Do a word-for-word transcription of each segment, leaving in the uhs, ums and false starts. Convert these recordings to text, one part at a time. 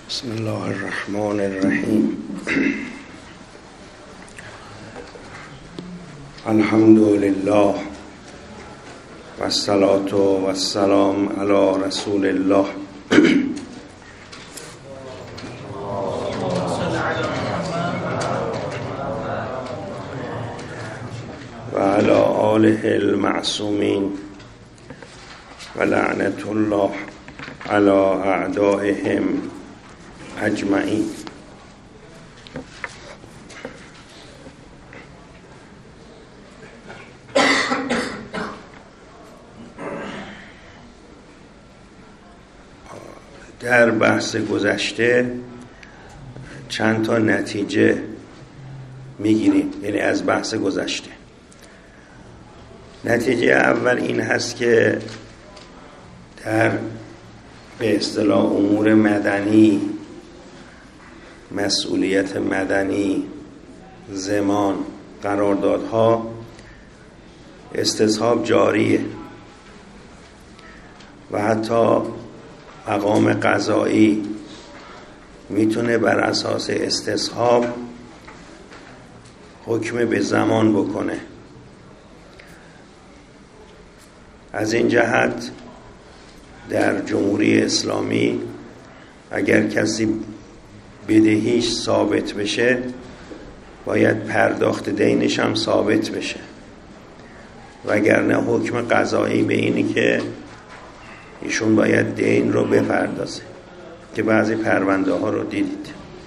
بسم الله الرحمن الرحیم. الحمد لله و الصلاة و السلام علی رسول الله. و علی آله المعصومین و لعنت الله علی اعدائهم اجمعین. در بحث گذشته چند تا نتیجه میگیریم، یعنی از بحث گذشته. نتیجه اول این هست که در به اصطلاح امور مدنی، مسئولیت مدنی، زمان، قراردادها، استصحاب جاریه و حتی مقام قضایی میتونه بر اساس استصحاب حکم به زمان بکنه. از این جهت در جمهوری اسلامی اگر کسی بدهیش ثابت بشه باید پرداخت دینش هم ثابت بشه، وگرنه حکم قضایی به اینی که ایشون باید دین رو بپردازه که بعضی پرونده ها رو دیدید.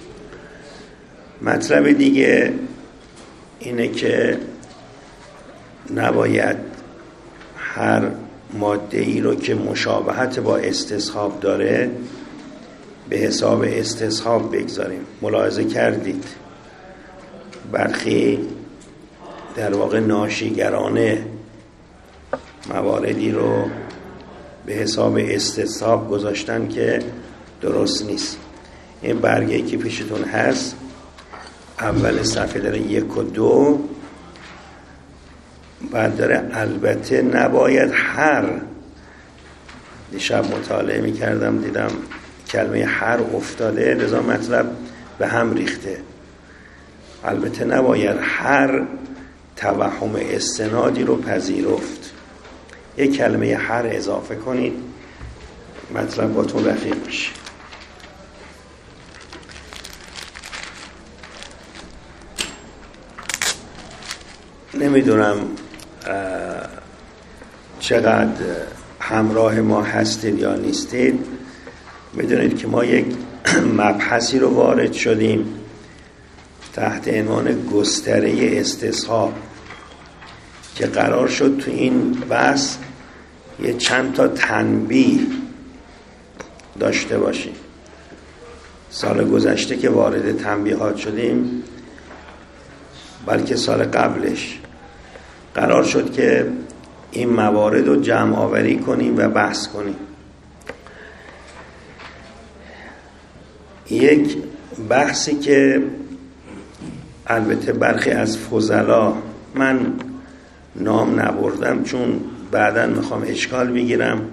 مطلب دیگه اینه که نباید هر ماده ای رو که مشابهت با استصحاب داره به حساب استصحاب بگذاریم. ملاحظه کردید برخی در واقع ناشیگرانه مواردی رو به حساب استصحاب گذاشتن که درست نیست. این برگه که پیشتون هست اول صفحه داره یک و دو، بعد داره البته نباید هر. دیشب مطالعه می کردم دیدم کلمه هر افتاده، لذا مطلب به هم ریخته. البته نباید هر توهم استنادی رو پذیرفت. یک کلمه هر اضافه کنید، مطلب باتون رفیق میشه. نمیدونم چقدر همراه ما هستید یا نیستید. میدونید که ما یک مبحثی رو وارد شدیم تحت عنوان گستره استصحاب که قرار شد تو این بحث یه چند تا تنبیه داشته باشیم. سال گذشته که وارد تنبیهات شدیم، بلکه سال قبلش، قرار شد که این موارد رو جمع آوری کنیم و بحث کنیم. یک بحثی که البته برخی از فضلا، من نام نبردم چون بعداً میخوام اشکال بگیرم.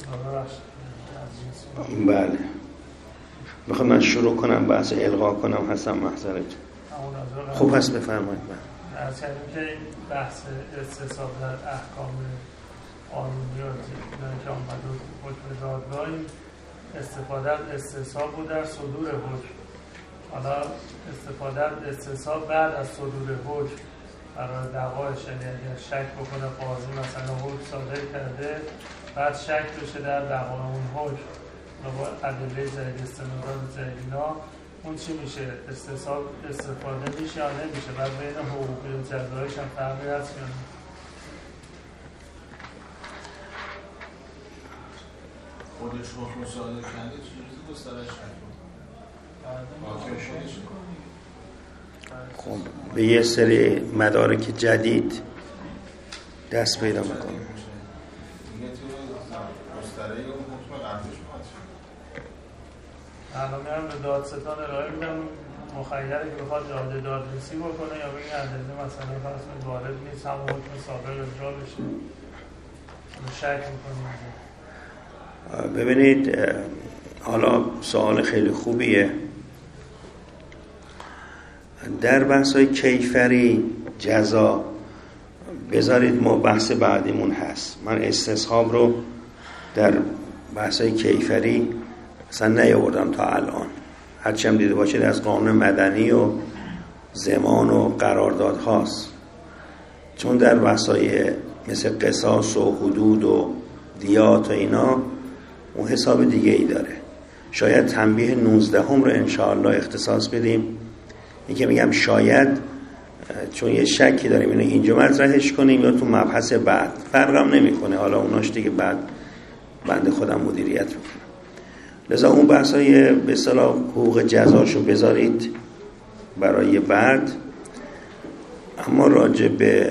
بله، میخوام من شروع کنم بحث القا کنم. حسن محضرت خوب هست، بفرمایید. از کردیم که این بحث استصحاب در احکام قانونی که آمد و حکم دادگاهی استفاده از استصحاب بود در صدور حکم. حالا استفاده از استصحاب بعد از صدور حکم برای دعواش، یعنی اگر شک بکنه قاضی مثلا حکم صادر کرده بعد شک بشه در دعوای اون حکم و با ادله زید استنادات زیدینا، اون چی میشه؟ استصحاب استفاده میشه یا نمیشه؟ بعد بین حقوقی و جزایش هم فرقی هست یا نه؟ خودش حکم صادر کرده چیزی گسترش نکنه. خب به یه سری مدارک جدید دست پیدا میکنه. الان میرم به دادستان ارائه میدم، مخیره که بخواد داده دادرسی بکنه یا بگه ادله مثلا فرض کنید وارد نیست، همون حکم سابق اجرا بشه. شک میکنیم. ببینید حالا سوال خیلی خوبیه. در بحث‌های کیفری جزا بذارید ما بحث بعدیمون هست. من استصحاب رو در بحث‌های کیفری اصلا نیاوردم تا الان، هرچی هم دیده باشید از قانون مدنی و زمان و قرارداد هاست، چون در بحث‌های مثل قصاص و حدود و دیات و اینا اون حساب دیگه ای داره. شاید تنبیه نوزده هم رو انشاءالله اختصاص بدیم. این که میگم شاید چون یه شکی داریم اینو اینجا مطرحش کنیم یا تو مبحث بعد، فرقم نمیکنه، حالا اوناش دیگه بعد بنده خودم مدیریت میکنم. لذا اون بحثای به اصطلاح حقوق جزاشو بذارید برای بعد. اما راجع به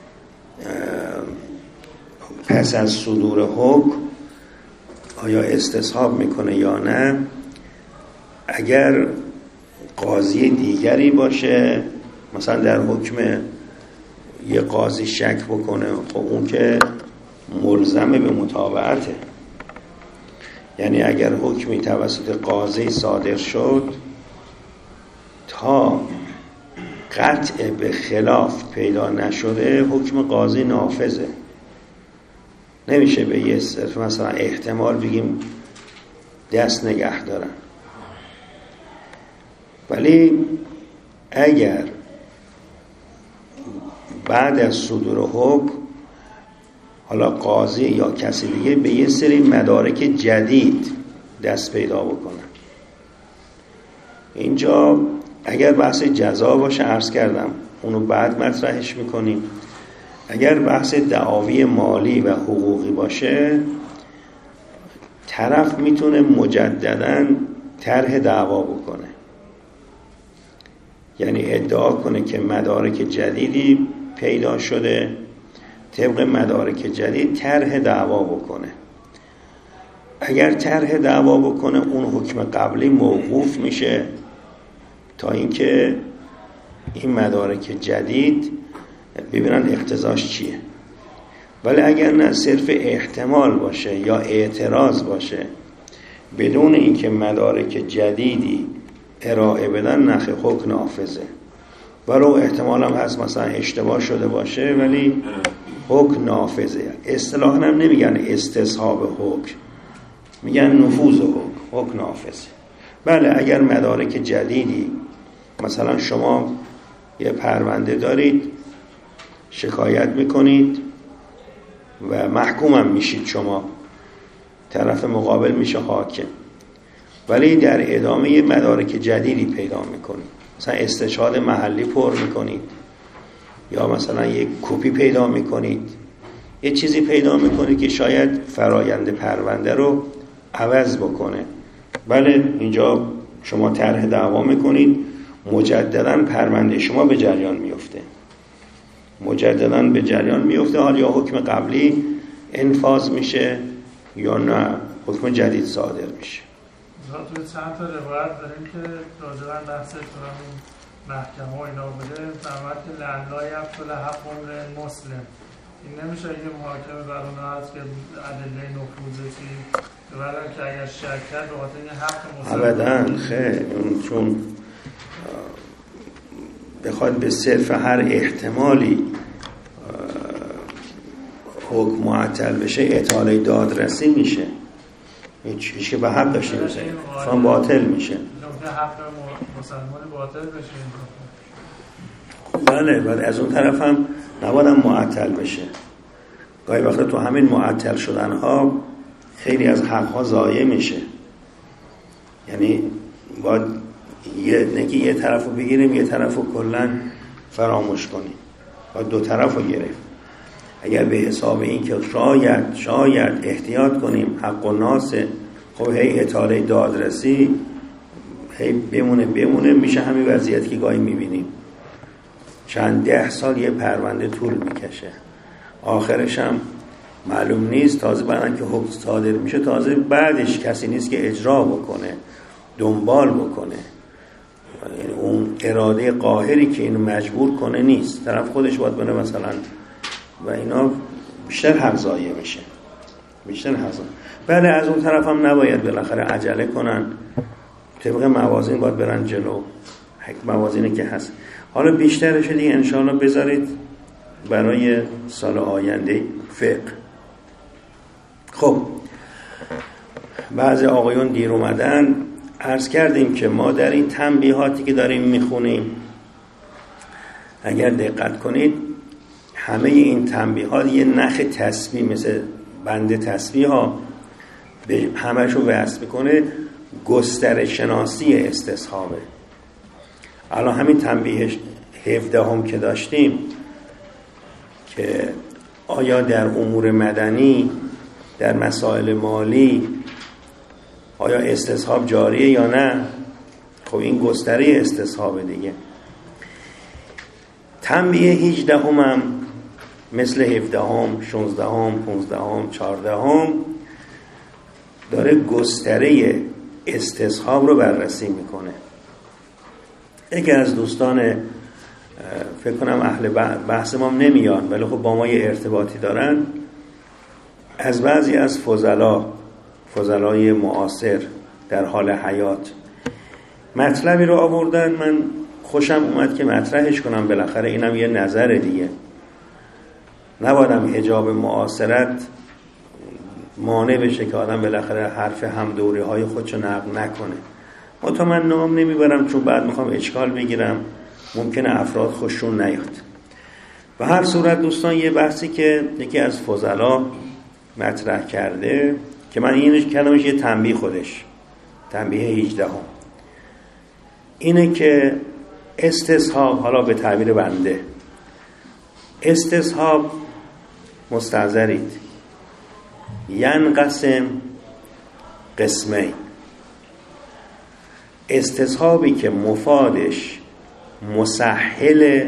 پس از صدور حکم آیا استصحاب میکنه یا نه، اگر قاضی دیگری باشه مثلا در حکم یه قاضی شک بکنه، خب اون که ملزمه به متابعته. یعنی اگر حکمی توسط قاضی صادر شد تا قطع به خلاف پیدا نشده حکم قاضی نافذه. نمیشه به یه صرف مثلا احتمال بگیم دست نگه دارن. ولی اگر بعد از صدور حکم حالا قاضی یا کسی دیگه به یه سری مدارک جدید دست پیدا بکنن، اینجا اگر بحث جزا باشه عرض کردم اونو بعد مطرحش میکنیم. اگر بحث دعاوی مالی و حقوقی باشه طرف میتونه مجدداً طرح دعوا بکنه، یعنی ادعا کنه که مدارک جدیدی پیدا شده، طبق مدارک جدید طرح دعوا بکنه. اگر طرح دعوا بکنه اون حکم قبلی موقوف میشه تا اینکه این مدارک جدید ببینن اقتضاش چیه. ولی اگر نه صرف احتمال باشه یا اعتراض باشه بدون اینکه مدارک جدیدی ارائه بدن، نخ حکم نافذه. ولو احتمال هم هست مثلا اشتباه شده باشه ولی حکم نافذه. اصطلاحاً هم نمیگن استصحاب حکم، میگن نفوذ حکم، حکم نافذه. بله اگر مدارک جدیدی، مثلا شما یه پرونده دارید شکایت میکنید و محکوم هم میشید، شما طرف مقابل میشه حاکم، ولی در ادامه یه مدارک جدیدی پیدا میکنید، مثلا استشهاد محلی پر میکنید یا مثلا یک کپی پیدا میکنید، یه چیزی پیدا میکنید که شاید فرایند پرونده رو عوض بکنه. بله اینجا شما طرح دعوا میکنید، مجددا پرونده شما به جریان میفته، مجددا به جریان میفته. حالا یا حکم قبلی انفاذ میشه یا نه حکم جدید صادر میشه. توی چند تا روایت داریم که راجباً بحث کنم محکمه و اینا بوده، فرمود که لعلا یبطل حق مسلم. این نمیشه یه محاکمه بر اون هست که ادله نفوذی ولی که اگر شک کرد به خاطر این حق مسلم ابداً خیر، چون بخواد به صرف هر احتمالی حکم معطل بشه اطاله دادرسی میشه، هیچ هیچ که به حق داشته باشه فهم باطل میشه. حق مسلمان باطل بشه. بله بله از اون طرف هم نباید معطل بشه. گاهی وقتا تو همین معطل شدن ها خیلی از حق ها ضایع میشه. یعنی باید یه نگی یه طرف رو بگیریم یه طرف رو کلن فراموش کنیم، باید دو طرف رو گرفت. اگر به حساب این که شاید شاید احتیاط کنیم حق و ناسه، خب هی اطاله دادرسی هی بمونه بمونه میشه همین وضعیت که گاهی میبینیم چند ده سال یه پرونده طول میکشه، آخرش هم معلوم نیست، تازه بعدن که حکم صادر میشه تازه بعدش کسی نیست که اجرا بکنه دنبال بکنه. یعنی اون اراده قاهری که اینو مجبور کنه نیست، طرف خودش باید بونه مثلا، و اینا بیشتر حق ضایع میشه، بیشتر حق ضایع. بله از اون طرف هم نباید بالاخره عجله کنن، طبق موازین باید برن جلو، موازینی که هست. حالا بیشترش دیگه انشاءالله بذارید برای سال آینده فقه. خب بعضی آقایون دیر اومدن، عرض کردیم که ما در این تنبیهاتی که داریم میخونیم اگر دقت کنید همه این تنبیهات یه نخ تسبیح مثل بند تسبیح ها به همشو وصل میکنه، گسترش شناسی استصحابه. الان همین تنبیه هفده هم که داشتیم که آیا در امور مدنی در مسائل مالی آیا استصحاب جاریه یا نه؟ خب این گستره استصحابه دیگه. تنبیه هجده هم, هم مثل هفده هم، شونزده هم، پونزده هم، چارده هم داره گستره استصحاب رو بررسی میکنه. یکی از دوستان فکر کنم اهل بحث ما نمیان ولی خب با ما یه ارتباطی دارن، از بعضی از فضلا فضلای معاصر در حال حیات مطلبی رو آوردن، من خوشم اومد که مطرحش کنم، بالاخره اینم یه نظر دیگه. نبادم حجاب معاصرت مانع بشه که آدم بالاخره حرف همدوری های خودشو نقل نکنه. ما تا من نام نمیبرم چون بعد میخوام اشکال بگیرم، ممکنه افراد خوششون نیاد. و هر صورت دوستان یه بحثی که یکی از فضلا مطرح کرده که من اینش کلمش یه تنبیه خودش تنبیه هجده هم اینه که استصحاب، حالا به تعبیر بنده استصحاب مستحضرید ینقسم قسمه، استصحابی که مفادش مسهل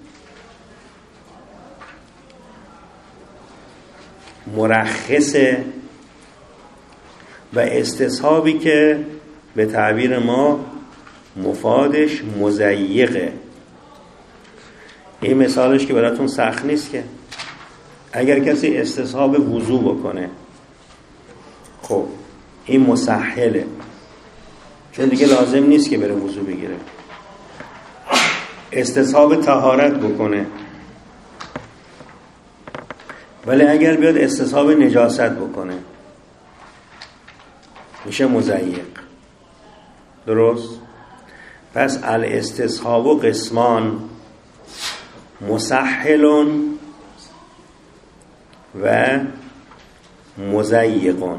مرخصه و استصحابی که به تعبیر ما مفادش مضیقه. این مثالش که براتون سخت نیست که اگر کسی استصحاب وضو بکنه خب این مسهله چون دیگه لازم نیست که بره وضو بگیره. استصحاب طهارت بکنه ولی اگر بیاد استصحاب نجاست بکنه میشه مضیق. درست؟ پس الاستصحاب و قسمان مسهل و مضیقون.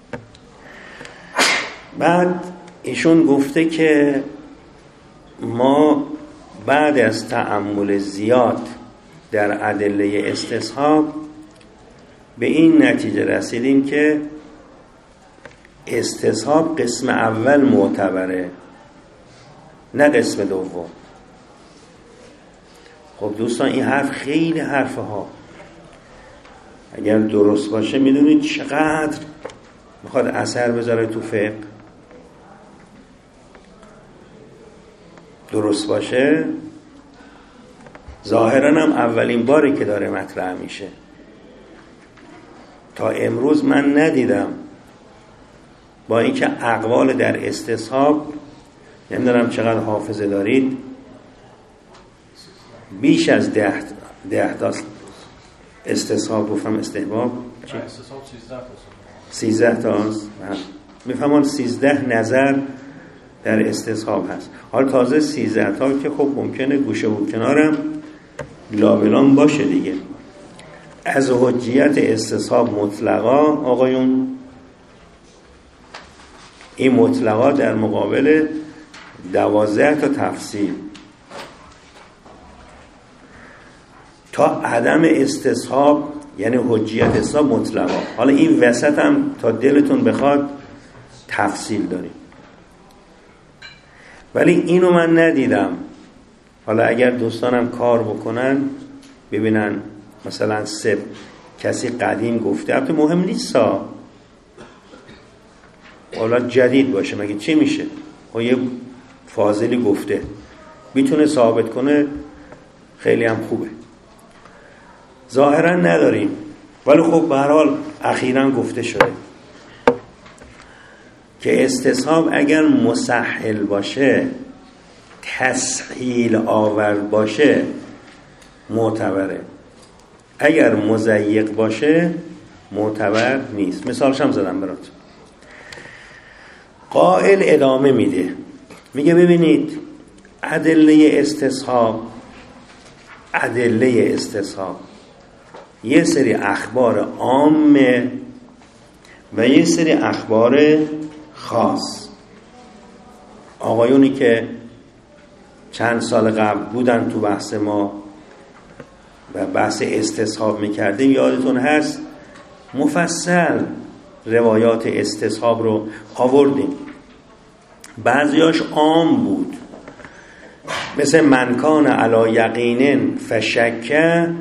بعد ایشون گفته که ما بعد از تأمل زیاد در ادله استصحاب به این نتیجه رسیدیم که استصحاب قسم اول معتبره نه قسم دوم. خب دوستان این حرف خیلی حرفه ها اگر درست باشه میدونید چقدر میخواد اثر بذاره تو فقه. درست باشه ظاهرا هم اولین باری که داره مطرح میشه. تا امروز من ندیدم با اینکه اقوال در استصحاب نمیدونم چقدر حافظه دارید بیش از ده ده تا استصحاب گفتم استحباب چی؟ استصحاب سیزده تا سیزده تاست. میفهمان سیزده نظر در استصحاب هست. حال تازه سیزده تا که خب ممکنه گوشه و کنارم لابلان باشه دیگه. از حجیت استصحاب مطلقا آقایون این مطلقا در مقابل دوازده تا تفصیل تا عدم استصحاب یعنی حجیت استصحاب مطلقا. حالا این وسط هم تا دلتون بخواد تفصیل داریم ولی اینو من ندیدم. حالا اگر دوستانم کار بکنن ببینن مثلا سه کسی قدیم گفته، البته مهم نیست ها حالا جدید باشه مگه چی میشه، خب یه فاضلی گفته میتونه ثابت کنه خیلی هم خوبه. ظاهرا نداریم ولی خب به هر حال اخیراً گفته شده. که استصحاب اگر مسهل باشه، تسهیل آور باشه، معتبره. اگر مضیق باشه معتبر نیست. مثالش هم زدم برات. قائل ادامه میده، میگه ببینید ادله استصحاب، ادله استصحاب یه سری اخبار عامه و یه سری اخبار خاص. آقایونی که چند سال قبل بودن تو بحث ما و بحث استصحاب میکردیم یادتون هست مفصل روایات استصحاب رو آوردیم. بعضیاش عام بود، مثل من کان علی یقین فشک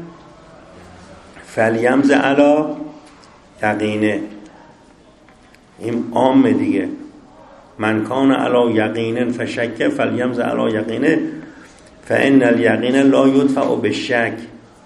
فلیمز علی یقینه. این عام دیگه، من کان علی یقین فشک فلیمز علی یقینه فان الیقین لا یدفع بالشک.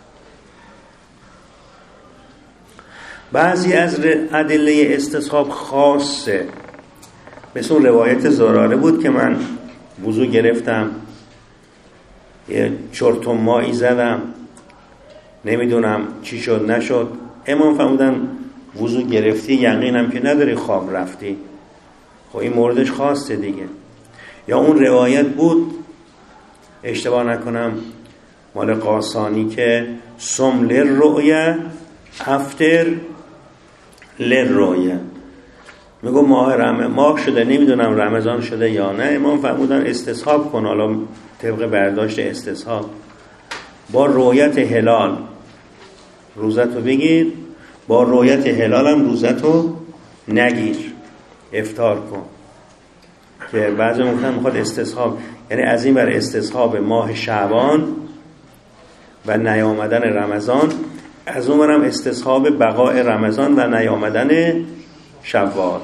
بعضی از ادله استصحاب خاصه، مثل اون روایت زراره بود که من وضو گرفتم یه چرت و مایی زدم نمیدونم چی شد نشد، امام فرمودن وضو گرفتی یقینم که نداری خواب رفتی. خب این موردش خاصه دیگه. یا اون روایت بود اشتباه نکنم مال قاسانی که سم للرؤیه افطر للرؤیه، میگو ماه رمضان ماه شده نمیدونم رمضان شده یا نه، امام فرمودن استصحاب کن، حالا طبق برداشت استصحاب با رؤیت هلال روزتو بگیر، با رؤیت هلال هم روزتو نگیر، افطار کن. که بعضی ممکن میخواد استصحاب، یعنی از این بر استصحاب ماه شعبان و نیامدن رمضان، از اون برم استصحاب بقاء رمضان و نیامدن شوال.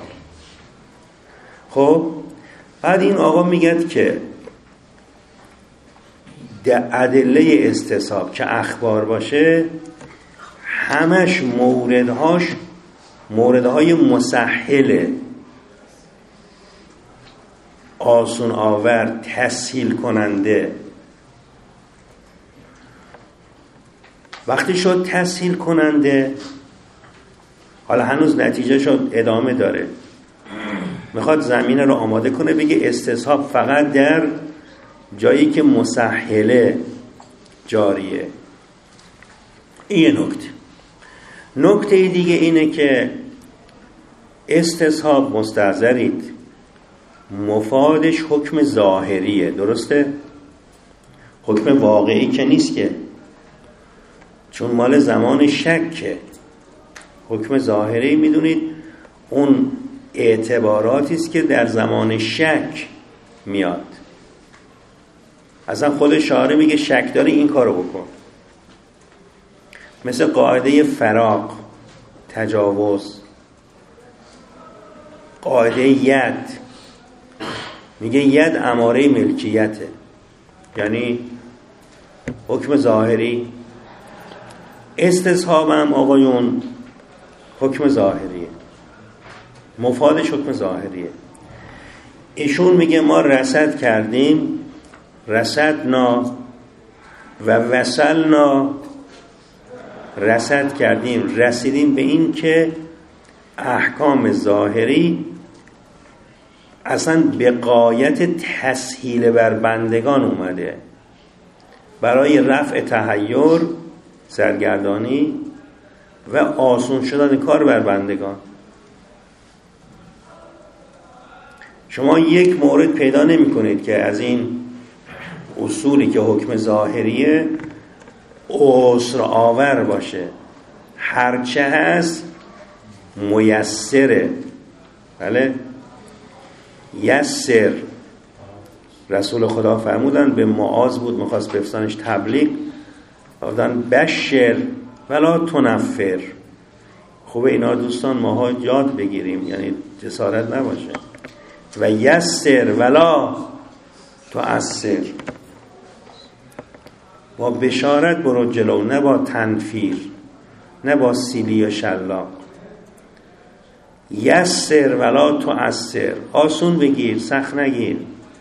خب بعد این آقا میگه که در ادله استصحاب که اخبار باشه همش موردهاش موردهای مسهله، آسون آور، تسهیل کننده. وقتی شد تسهیل کننده، حالا هنوز نتیجه شد ادامه داره، میخواد زمینه رو آماده کنه بگه استصحاب فقط در جایی که مسهله جاریه. این نکته. نکته دیگه اینه که استصحاب مستحضرید مفادش حکم ظاهریه، درسته؟ حکم واقعی که نیست که، چون مال زمان شکه. حکم ظاهری میدونید اون اعتباراتی است که در زمان شک میاد. اصلا خود شارع میگه شک داری این کارو بکن، مثل قاعده فراق، تجاوز، قاعده ید، میگه ید اماره ملکیته، یعنی حکم ظاهری. استصحاب هم آقایون حکم ظاهریه، مفادش حکم ظاهریه. ایشون میگه ما رصد کردیم، رصدنا و وصلنا، رصد کردیم رسیدیم به این که احکام ظاهری اصلا به غایت تسهیل بر بندگان اومده برای رفع تحیر، سرگردانی و آسون شدن کار بر بندگان. شما یک مورد پیدا نمی کنید که از این اصولی که حکم ظاهریه عسر آور باشه، هرچه هست میسره. بله یسر، رسول خدا فرمودن به معاذ بود میخواست بفرستنش تبلیغ، فرمودن بشر ولا تنفر. خوبه اینا دوستان ماها یاد بگیریم، یعنی جسارت نباشه. و یسر ولا تعسر، با بشارت برو جلو، نه با تنفیر، نه با سیلی و شلاق. یسر ولا تعسر، آسون بگیر سخت نگیر.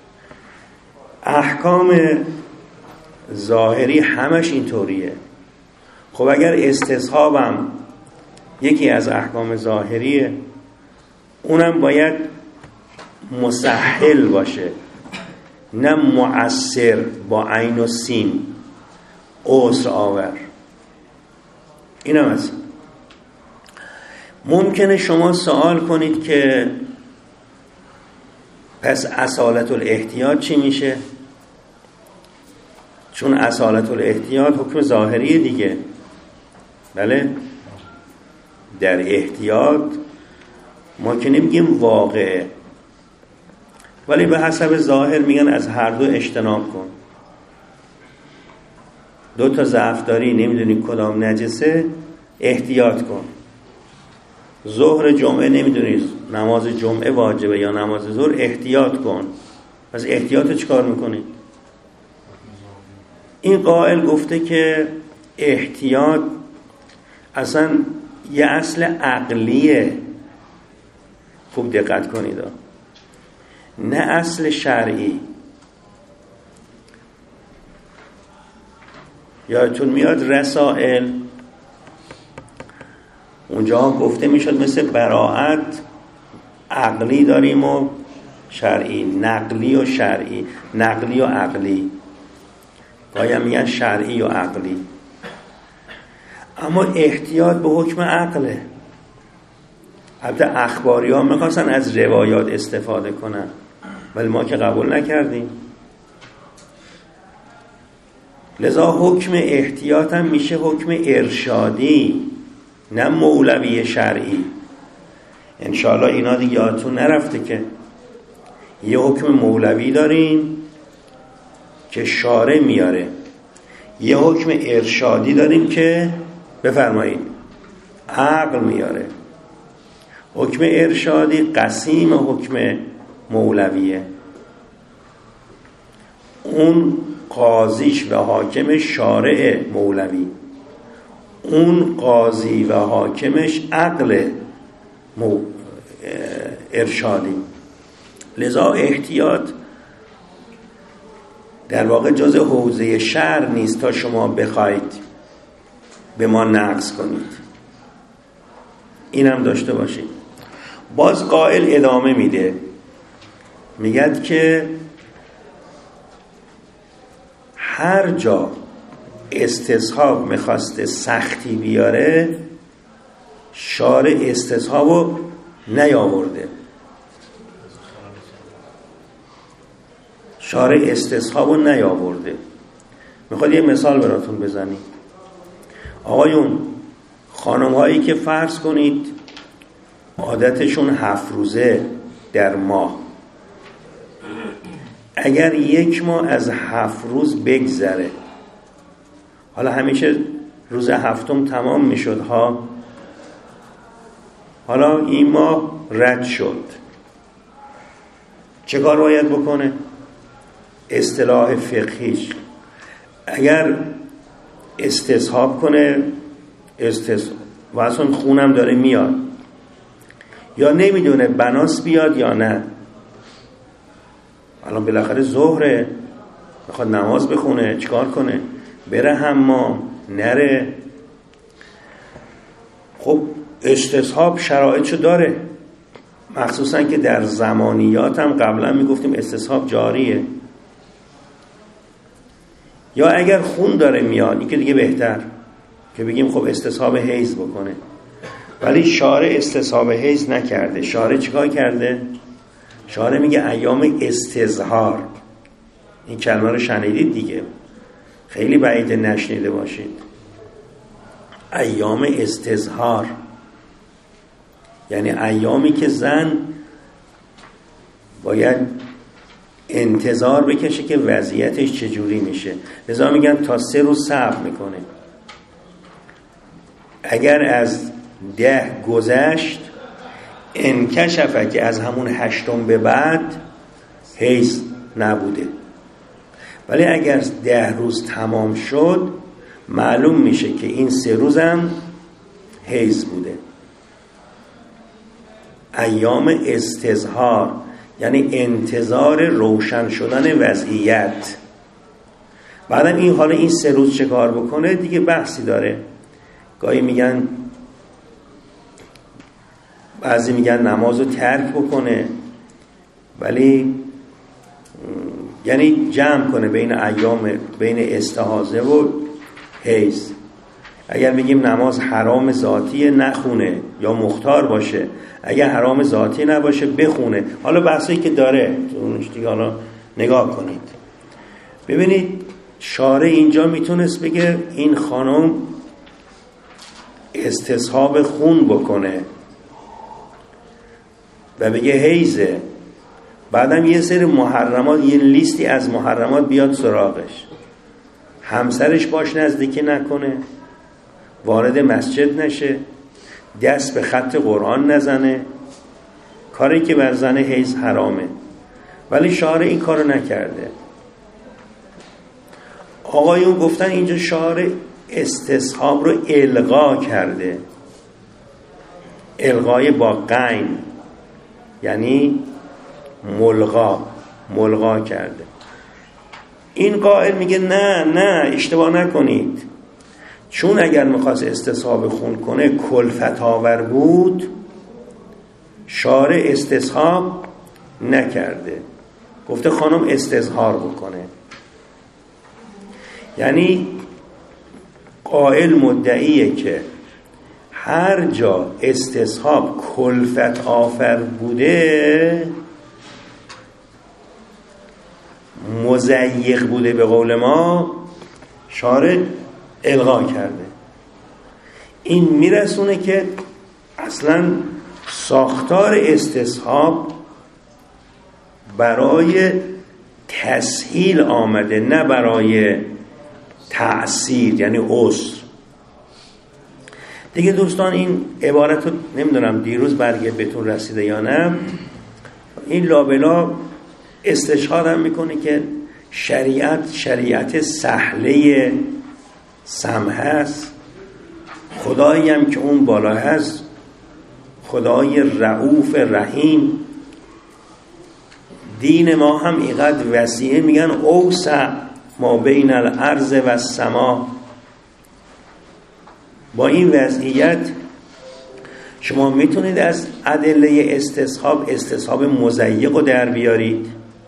احکام ظاهری همش اینطوریه. خب اگر استصحابم یکی از احکام ظاهریه، اونم باید مسهل باشه، نه معسر با عین و سین عسر آور. اینم هست. ممکنه شما سوال کنید که پس اصالت الاحتیاط چی میشه؟ چون اصالت الاحتیاط حکم ظاهریه دیگه. بله، در احتیاط ما که نمیگیم واقعه، ولی به حسب ظاهر میگن از هر دو اجتناب کن. دو تا ضعف داری نمیدونی کدام نجسه، احتیاط کن. ظهر جمعه نمیدونی نماز جمعه واجبه یا نماز ظهر، احتیاط کن. پس احتیاط چی کار میکنی؟ این قائل گفته که احتیاط اصلا یه اصل عقلیه. خوب دقت کنید، نه اصل شرعی. یادتون میاد رسائل اونجا گفته میشد مثل براءت عقلی داریم و شرعی، نقلی و شرعی، نقلی و عقلی، گاهی میگن شرعی و عقلی. اما احتیاط به حکم عقله. البته اخباری ها میخواستن از روایات استفاده کنن، ولی ما که قبول نکردیم. لذا حکم احتیاط هم میشه حکم ارشادی، نه مولوی شرعی. انشاءالله اینا دیگه یادتون نرفته که یه حکم مولوی داریم که شارع میاره، یه حکم ارشادی داریم که بفرمایید عقل میاره. حکم ارشادی قسیم حکم مولویه، اون قاضیش و حاکمش شارع مولوی، اون قاضی و حاکمش عقل مو... ارشادی. لذا احتیاط در واقع جز حوزه شرع نیست تا شما بخواید به ما نقص کنید. اینم داشته باشید. باز قائل ادامه میده، میگد که هر جا استصحاب میخواسته سختی بیاره، شارع استصحابو نیاورده. شارع استصحابو نیاورده. میخواد یه مثال براتون بزنیم. آقایون، خانم هایی که فرض کنید عادتشون هفت روزه در ماه، اگر یک ماه از هفت روز بگذره، حالا همیشه روز هفتم تمام میشد ها، حالا این ماه رد شد، چه کار باید بکنه؟ اصطلاح فقهیش اگر استصحاب کنه، استصحاب و اصلا خونم داره میاد، یا نمیدونه بناس بیاد یا نه، الان بالاخره ظهره میخواد نماز بخونه، چیکار کنه؟ بره حمام نره؟ خب استصحاب شرایطشو داره، مخصوصا که در زمانیات هم قبلا میگفتیم استصحاب جاریه. یا اگر خون داره میاد، این که دیگه بهتر که بگیم خب استصحاب حیض بکنه، ولی شارع استصحاب حیض نکرده. شارع چیکار کرده؟ شارع میگه ایام استظهار. این کلمه رو شنیدید دیگه، خیلی بعید نشنیده باشید. ایام استظهار یعنی ایامی که زن باید انتظار بکشه که وضعیتش چجوری میشه. لذا میگن تا سه روز صبر میکنه. اگر از ده گذشت، انکشفه که از همون هشتم به بعد حیض نبوده، ولی اگر ده روز تمام شد معلوم میشه که این سه روزم حیض بوده. ایام استظهار، یعنی انتظار روشن شدن وضعیت. بعدم این حالا این سه روز چه کار بکنه دیگه بحثی داره. گاهی میگن، بعضی میگن نمازو ترک بکنه، ولی یعنی جمع کنه بین ایام، بین استحاضه و حیض. اگر بگیم نماز حرام ذاتی نخونه یا مختار باشه، اگر حرام ذاتی نباشه بخونه. حالا بحثی که داره اونش دیگه حالا نگاه کنید. ببینید شارع اینجا میتونست بگه این خانم استصحاب خون بکنه و بگه حیضه، بعدم یه سری محرمات، یه لیستی از محرمات بیاد سراغش، همسرش باش نزدیکی نکنه، وارد مسجد نشه، دست به خط قرآن نزنه، کاری که بر زن حیض حرامه. ولی شارع این کارو نکرده. آقایون گفتن اینجا شارع استصحاب رو الغا کرده. الغای با غین یعنی ملغا، ملغا کرده. این قائل میگه نه نه اشتباه نکنید، چون اگر میخواست استصحاب خون کنه کلفت آور بود، شارع استصحاب نکرده، گفته خانم استظهار بکنه. یعنی قائل مدعیه که هر جا استصحاب کلفت آفر بوده، مضیق بوده به قول ما، شارع الغا کرده. این میرسونه که اصلا ساختار استصحاب برای تسهیل آمده، نه برای تعسیر یعنی عسر. دیگه دوستان این عبارت رو نمیدونم دیروز برگه بهتون رسیده یا نه، این لابلا استشهاد هم میکنه که شریعت شریعت سهله سمح هست، خدایی هم که اون بالا هست خدای رؤوف رحیم. دین ما هم اینقدر وسیعه، میگن اوسع ما بین الارض و السما. با این وضعیت شما میتونید از ادله استصحاب استصحاب مضیق رو در بیارید،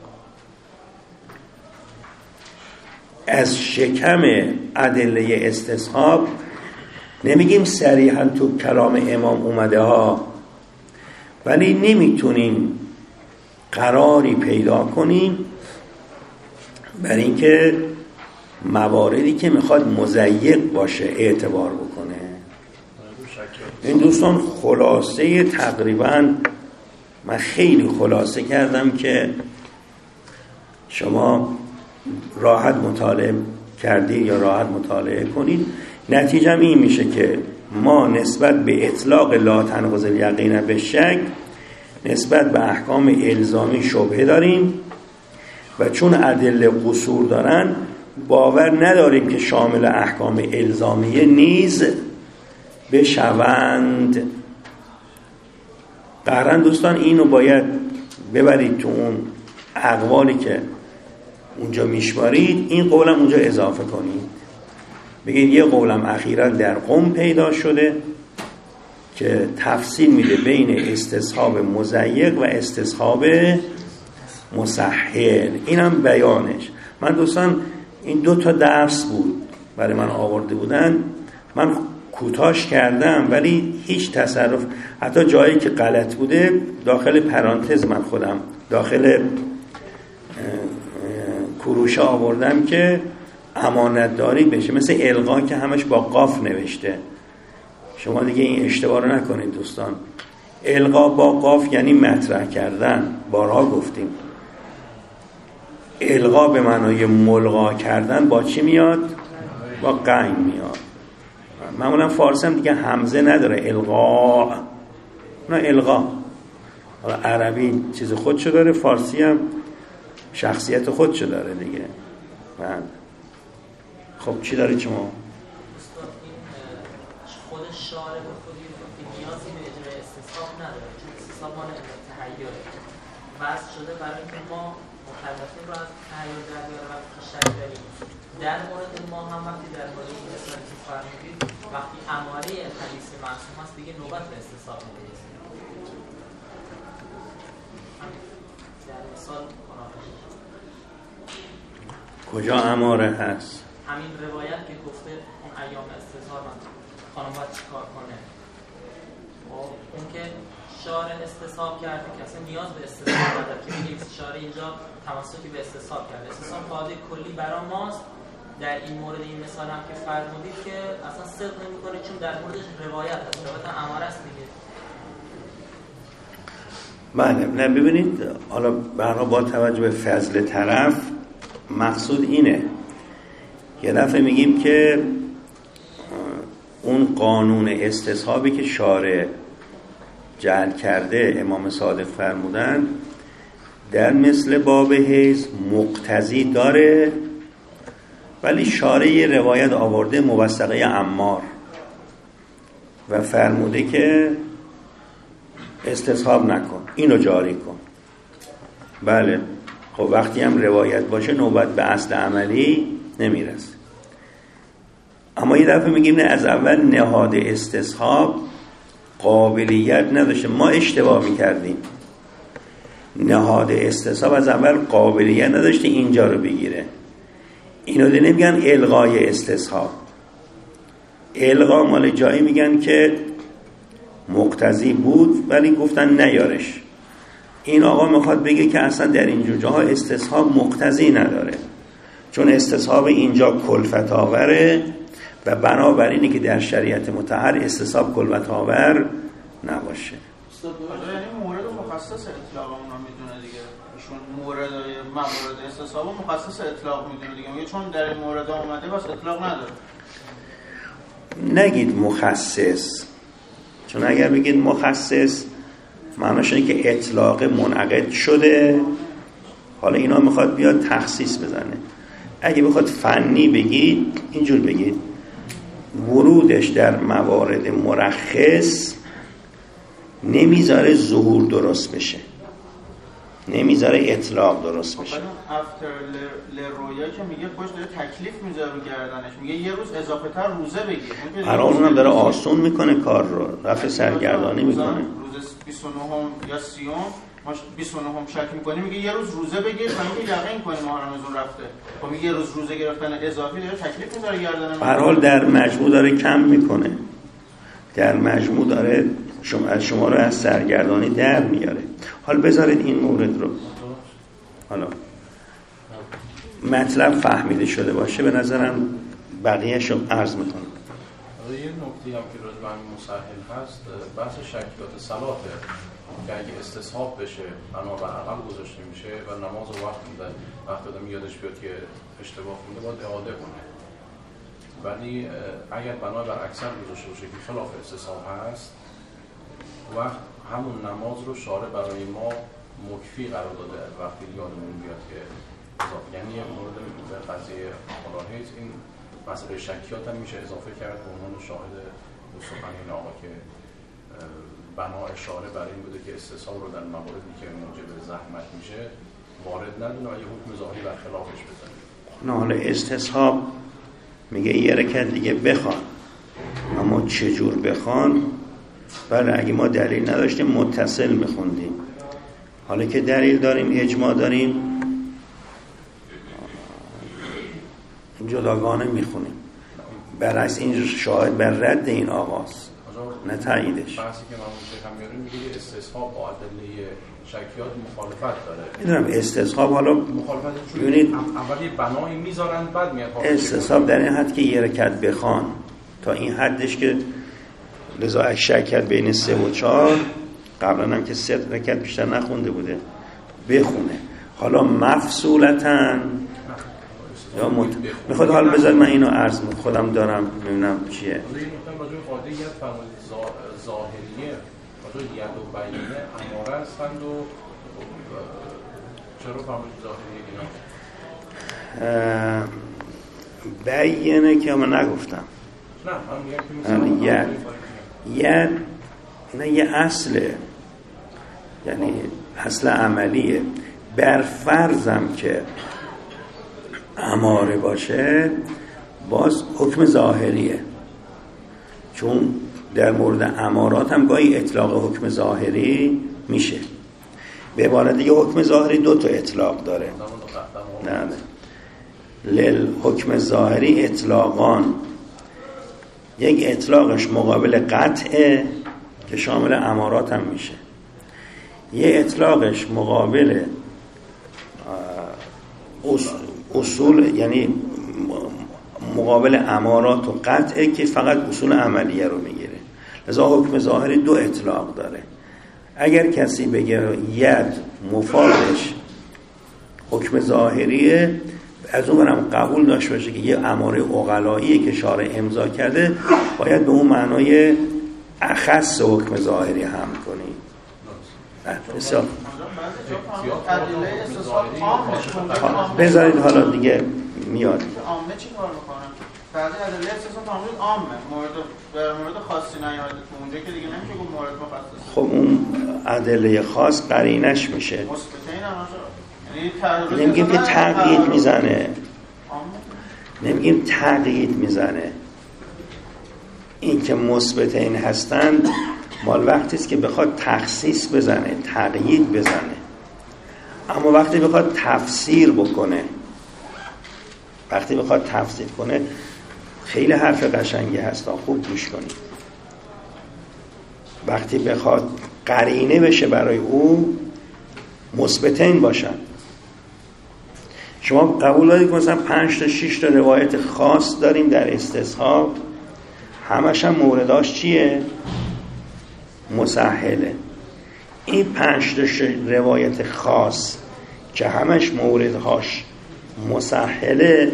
از شکم ادله استصحاب نمیگیم صریحا تو کلام امام اومده ها، ولی نمیتونیم قراری پیدا کنیم برای اینکه مواردی که میخواد مضیق باشه اعتبار بکنه. این دوستان خلاصه تقریبا من خیلی خلاصه کردم که شما راحت مطالعه کردید یا راحت مطالعه کنید. نتیجه این میشه که ما نسبت به اطلاق لا تنقض الیقین به شک نسبت به احکام الزامی شبهه داریم و چون ادله قصور دارن باور نداریم که شامل احکام الزامیه نیز بشوند. قرن دوستان اینو باید ببرید تو اون اقوالی که اونجا میشمارید، این قولم اونجا اضافه کنید، بگید یه قولم اخیراً در قم پیدا شده که تفصیل میده بین استصحاب مضیق و استصحاب مسهل. اینم بیانش. من دوستان این دو تا درس بود برای من آورده بودن، من کوتاش کردم ولی هیچ تصرف، حتی جایی که غلط بوده داخل پرانتز من خودم داخل کروشه آوردم که امانتداری بشه، مثل الغا که همش با قاف نوشته. شما دیگه این اشتباه رو نکنید دوستان. الغا با قاف یعنی مطرح کردن، بارها گفتیم. الغا به معنای ملغا کردن با چی میاد؟ با غین میاد. معمولا فارسی هم دیگه همزه نداره، الغا نه الغا. عربی چیز خودشو داره، فارسی هم شخصیت خودشو داره دیگه. من خب چی داری شما؟ خود شارع به خودی نیازی به اجرای استصحاب نداره، چون استثاب مال تحیر وضع شده برای اینکه ما مکلفین رو از تحیر در بیاره وقتی که شک داریم. در مورد ما هم وقتی در مورد این مثالی که فرمودید وقتی اماره حدیث معصوم هست دیگه نوبت به استثاب میرسه. در مثال کجا اماره هست؟ همین روایت که گفته اون ایام استظهار من خانم باید چی کار کنه، اون که شارع استصحاب کرده که اصلا نیاز به استصحاب نداره که میگیم شارع اینجا تمسکی به استصحاب کرده. استصحاب قاعده کلی برای ماست. در این مورد این مثال هم که فرمودید که اصلا صدق نمی‌کنه چون در موردش روایت هست، روایت اماره است دیگه. بله، نه ببینید حالا برای با توجه به فضل طرف مقصود اینه یه دفعه میگیم که اون قانون استصحابی که شارع جعل کرده امام صادق فرمودن در مثل باب حیض مقتضی داره، ولی شارع یه روایت آورده موثقه عمار و فرموده که استصحاب نکن، اینو جاری کن. بله، خب وقتی هم روایت باشه نوبت به اصل عملی نمیرسه. اما یه دفعه میگیم نه، از اول نهاد استصحاب قابلیت نداشته، ما اشتباه میکردیم. نهاد استصحاب از اول قابلیت نداشته اینجا رو بگیره. اینو دیگه نمیگن الغای استصحاب. الغا مال جایی میگن که مقتضی بود ولی گفتن نیارش. این آقا میخواد بگه که اصلا در اینجور جاها استصحاب مقتضی نداره، چون استصحاب اینجا کلفت آوره و بنابراینه که در شریعت مطهر استصحاب کلفت آور نباشه. یعنی مورد مخصص اطلاق اونا میدونه دیگه، ایشون مورد موارد استصحاب مخصص اطلاق میدونه دیگه، میگه چون در این مورد اومده بس اطلاق نداره. نگید مخصص، چون اگر بگید مخصص معناش اینه که اطلاق منعقد شده، حالا اینا میخواد بیاد تخصیص بزنه. اگه بخواد فنی بگید اینجور بگید ورودش در موارد مرخص نمیذاره ظهور درست بشه، نمیذاره اطلاق درست بشه. افتر لرویا که میگه خوش داره تکلیف میذاره رو گردنش، میگه یه روز اضافه تر روزه بگیر، برای اونم داره آسون میکنه کار رو، رفع سرگردانی میکنه. روز بیست و نه یا سی ما بیست و نه شک میکنیم، میگه یه روز روزه بگیر تا اینکه یقین کنیم ماه رمضان رفته. خب میگه یه روز روزه گرفتن اضافی داره تکلیف میذاره گردن. به هر حال در مجموع داره کم میکنه، در مجموع داره شما از شما رو از سرگردانی در میاره. حالا بذارید این مورد رو حالا مطلب فهمیده شده باشه، به نظرم بقیه‌اش رو عرض میکنم. یه نکته هم که راجع به همین مسهل هست بحث شکلات صلاته که اگه استصحاب بشه بنابر عقل گذاشته میشه و نماز رو وقت میده، وقت آدم یادش بیاد که اشتباه کنده باید اعاده کنه. ولی اگر بنابر اکثر گذاشته باشه که خلاف استصحاب هست، وقت همون نماز رو شارع برای ما مکفی قرار داده وقتی یادمون بیاد که اضافه، یعنی مورد به قضیه ملاحظ این مسئله شکیات هم میشه اضافه کرد به عنوان شاهد سخن این آقا که بنا اشاره برای این بوده که استصحاب رو در مواردی که موجب زحمت میشه وارد ندونه و یه حکم ظاهری برخلافش بزنه. نه حالا استصحاب میگه یه رکعت دیگه بخوان، اما چجور بخوان؟ بله اگه ما دلیل نداشتیم متصل میخوندیم، حالا که دلیل داریم اجماع داریم جداگانه میخونیم. برعکس این شاهد بر رد این آغاز نه تاییدش. بحثی که من هم میاریم میگه استصحاب با ادله شکیات مخالفت داره. میدونم استصحاب حالا مخالفت ببینید اول یه بنایی میذارن بعد میاد استصحاب در این حد که یه رکعت بخوان تا این حدش که لذا شکیت بین سه و چهار، قبلا هم که سه رکعت بیشتر نخونده بوده بخونه. حالا مفصولتاً یا مت... میخواد حال بذار من اینو عرض میکنم خودم دارم میبینم چیه. این نکته راجع به قاعده یاد فرمودید ظاهریه راجع به ید و بیینه اماره هستند و چرا فرمودید ظاهریه اینا؟ بیینه که من نگفتم. نه من میگم که ید ید نه یه اصله، یعنی اصل عملیه. بر فرضم که اماره باشه باز حکم ظاهریه، چون در مورد امارات هم گاهی اطلاق حکم ظاهری میشه. به عبارت دیگه حکم ظاهری دو تا اطلاق داره. نه نه لیل حکم ظاهری اطلاقان، یک اطلاقش مقابل قطعه که شامل امارات هم میشه، یه اطلاقش مقابل اصول یعنی مقابل امارات و قطعه که فقط اصول عملیه رو میگیره. لذا حکم ظاهری دو اطلاق داره. اگر کسی بگه ید مفادش حکم ظاهریه، از اون برم قبول داشته باشه که یه اماره عقلاییه که شارع امضا کرده، باید به اون معنای اخص حکم ظاهری هم کنی. بسیار بذارید حالا دیگه میاد. عامه چی کار میکنن؟ بعضی ادله اساسا معمولا عامه، مورد در مورد خاصی نیاد تو اونجا که دیگه نمیشه گفت مورد مخصص. خب اون ادله خاص قرینش میشه. مثبتین هم یعنی نمیگیم که تقیید میزنه، نمیگیم تقیید میزنه. این که مثبتین هستند مال وقتی است که بخواد تخصیص بزنه، تقیید بزنه. اما وقتی بخواد تفسیر بکنه، وقتی بخواد تفسیر کنه خیلی حرف قشنگی هست، خوب گوش کنید. وقتی بخواد قرینه بشه برای او، مثبتین باشن. شما قبول دارید که مثلا پنج تا شش تا روایت خاص داریم در استصحاب، همش هم مورداش چیه؟ مسهله. این پنج تا روایت خاص که همش موردهاش مسهله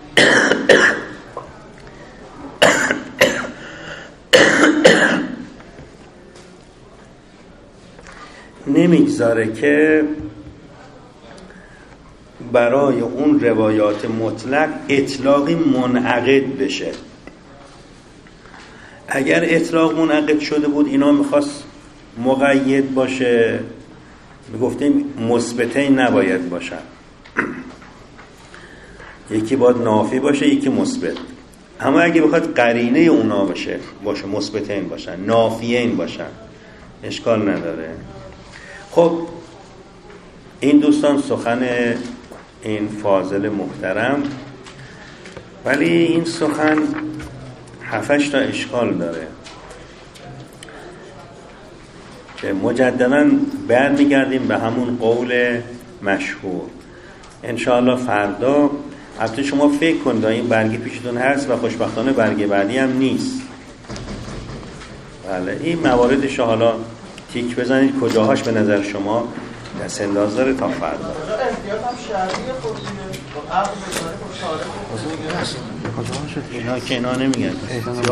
نمیگذاره که برای اون روایات مطلق اطلاقی منعقد بشه. اگر اطلاق منعقد شده بود اینا میخواست مقید باشه، میگفتیم مثبتین نباید باشن، یکی باید نافی باشه یکی مثبت. اما اگه بخواد قرینه اونا باشه باشه مثبتین باشن، نافیین باشن، اشکال نداره. خب این دوستان سخن این فاضل محترم، ولی این سخن هفتش تا اشکال داره که مجددا برمیگردیم به همون قول مشهور. انشاءالله فردا، البته شما فکر کنید این برگی پیشتون هست و خوشبختانه برگی بعدی هم نیست. بله این مواردش حالا تیک بزنید کجاهاش به نظر شما دست انداز داره تا فردا. احتیاط هم شرعیه خود دیگه. عقل بزنه خود شارع. اینا که اینا نمیگن.